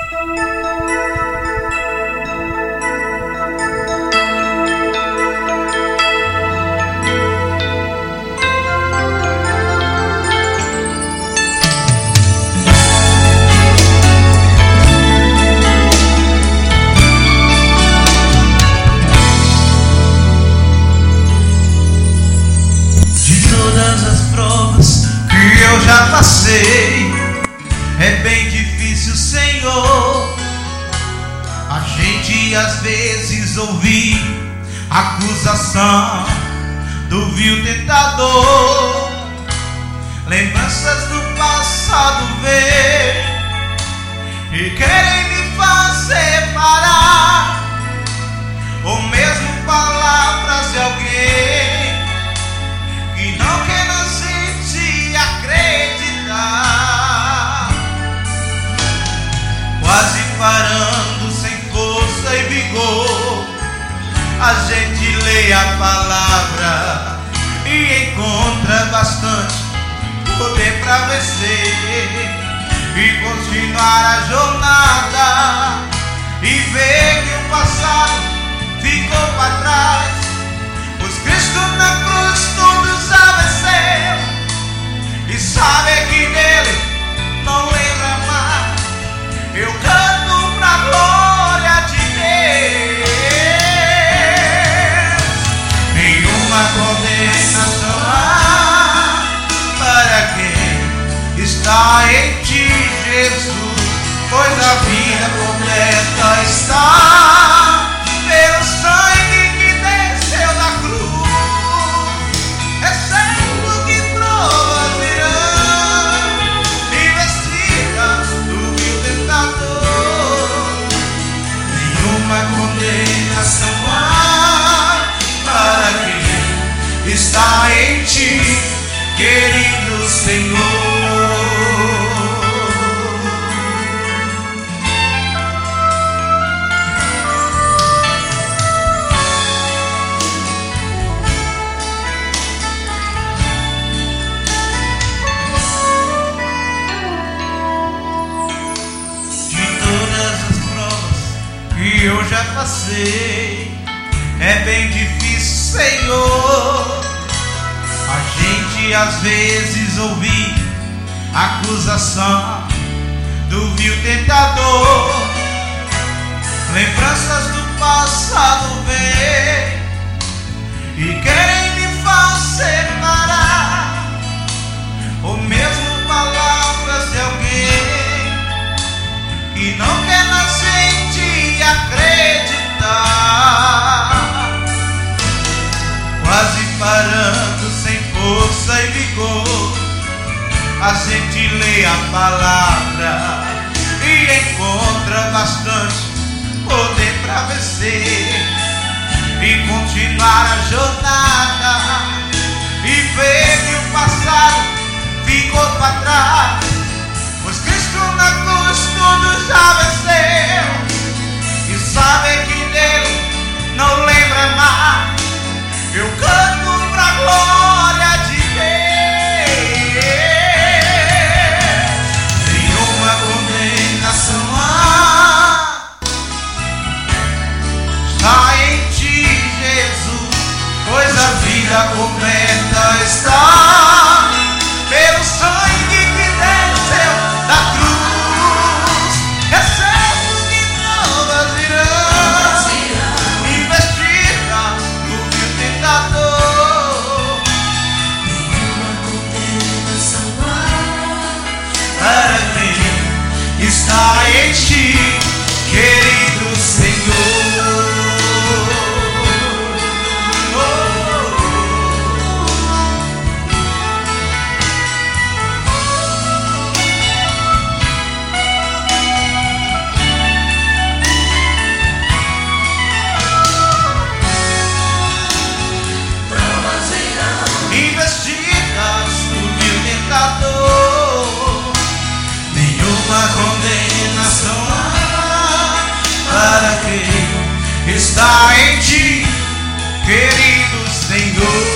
Já passei, é bem difícil, Senhor, a gente às vezes ouvir acusação do vil tentador. Lembranças do passado vem e querem me fazer parar, ou mesmo palavras de alguém que não quer nos sentir acreditar, quase parando sem força e vigor. A gente lê a palavra e encontra bastante poder pra vencer e continuar a jornada, e ver que o passado ficou pra trás, pois Cristo na cruz tudo já venceu, e sabe que nele não lembra mais. Eu canto pra glória de Deus. Nenhuma condenação há para quem está em ti, Jesus, pois a vida completa está pelo sangue que desceu da cruz. É certo que trovas virão investidas do vil tentador. Nenhuma condenação há para quem está em ti, querido Senhor. Eu já passei, é bem difícil, Senhor, a gente às vezes ouvir acusação do vil tentador. Lembranças do passado vêm e querem me fazer parar, ou mesmo palavras de alguém que não quer na gente acreditar, quase parando sem força e vigor. A gente lê a palavra e encontra bastante poder pra vencer e continuar a jornada, e ver que o passado ficou pra trás, pois Cristo na cruz tudo já venceu, e sabe que dele não lembra mais. Eu canto pra glória de Deus. Nenhuma condenação há está em ti, Jesus, pois a vida completa está pelo sangue que desceu da cruz. É certo que trovas virão investidas do vil tentador. Nenhuma condenação há Para quem está em ti, querido Senhor. Investidas do vil tentador. Nenhuma condenação há para quem está em ti, querido Senhor.